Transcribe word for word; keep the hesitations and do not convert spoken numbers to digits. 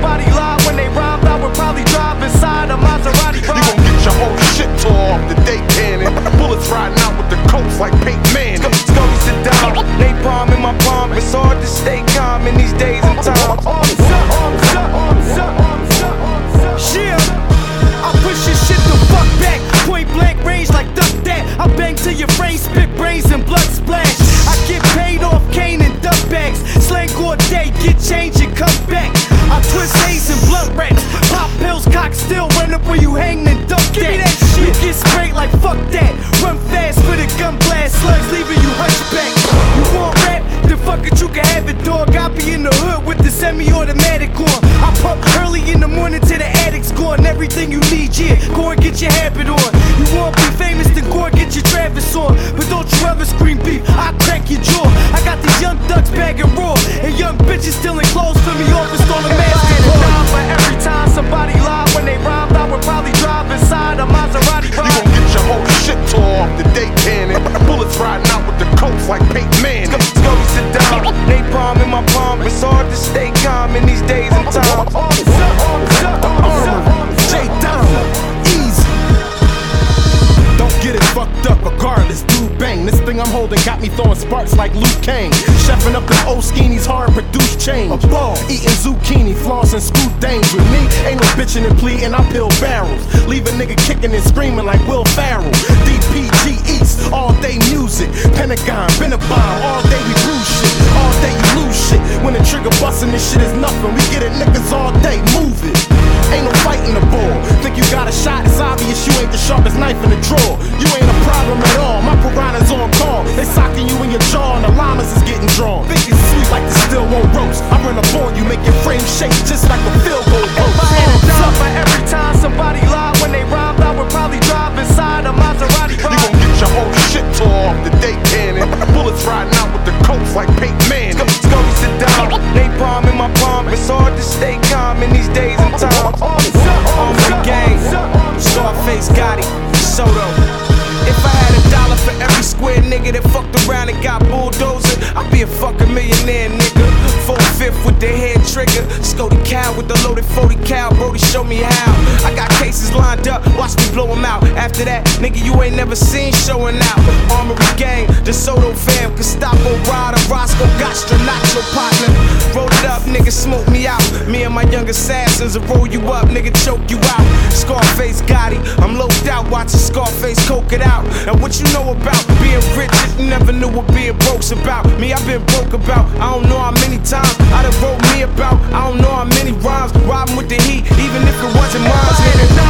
somebody lied when they rhymed, I would probably drive inside a Maserati ride. You gon' get your whole shit tore off the day cannon. Bullets riding out with the coats like Peyton Manning. Scully Saddam, napalm in my palm. It's hard to stay calm in these days and times. Arms up, arms up, arms up, arms up, arms up. Yeah, I push your shit the fuck back. Point blank range like duck that. I bang till your brain spit brains and blood splash. I get paid off cane and duck bags. Slang all day, get change and come back. I twist A's and blunt racks. Pop pills, cock still run up where you hang and duck that. Give me that shit. You get sprayed like fuck that. Run fast for the gun blast. Slugs leaving you hunchback. You want rap? Then fuck it, you can have it, dog. I be in the hood with the semi-automatic on. I pump early in the morning till the addict's gone. Everything you need, yeah, go and get your habit on. You want be famous, then go and get your Travis on. But don't you ever scream beef, I crack your jaw. I got these young thugs bagging raw, and young bitches stealing clothes for me off and stolen MasterCard. But every time somebody lied when they rhymed, I would probably drive inside a Maserati ride. You gon' get your whole shit tore off the day cannon. Bullets riding out with the coats like Peyton Manning. Scully Saddam, napalm in my palm. It's hard to stay calm in these days and times. J Down, easy. Don't get it fucked up, regardless, dude bang. This thing I'm holding got me throwing sparks like Luke Kane. Chefing up them old skinnies, hard produced change. A ball, eating zucchini, floss and scoop dames. With me, ain't no bitching and pleading, I peel barrels. Leave a nigga kicking and screaming like Will Ferrell. D P G East, all day music. Pentagon, been a bomb, all day we lose shit. All day you lose shit. When the trigger bustin', this shit is nothing. We get it niggas all day, move it. Ain't no fighting the ball. Think you got a shot, it's obvious you ain't the sharpest knife in the drawer. You ain't a problem at all, my piranha's on call. They socking you in your jaw and the llamas is getting drawn. Think it's sweet like the still won't roast. I run up on you, make your frame shake just like a field goal post. If I had a dime for every time somebody lied when they rhymed, I would probably drive inside a Maserati ride. You gon' get your whole shit tore off the day cannon. Bullets riding out with the coats like Peyton Manning. Scully Saddam, napalm in my palm. It's hard to stay calm in these days and times. Armory gang, Scarface Gotti, Soto. If I had a dollar for every square nigga that fucked around and got bulldozer, I'd be a fucking millionaire, nigga. Four-fifth with the head trigger, Scody Cow with the loaded forty cal. Brody, show me how. I got cases lined up, watch me blow them out. After that, nigga, you ain't never seen showing out. Armory gang, the Soto fam, Gestapo Rider, Roscoe Gostra, not your partner. Roll it up, nigga, smoke me out. Me and my young assassins will roll you up, nigga, choke you out. Scarface Gotti, I'm loped out, watching Scarface coke it out. And what you know about being rich if you never knew what being broke's about? Me, I've been broke about, I don't know how many times I done wrote me about, I don't know how many rhymes. Riding with the heat, even if it wasn't mine.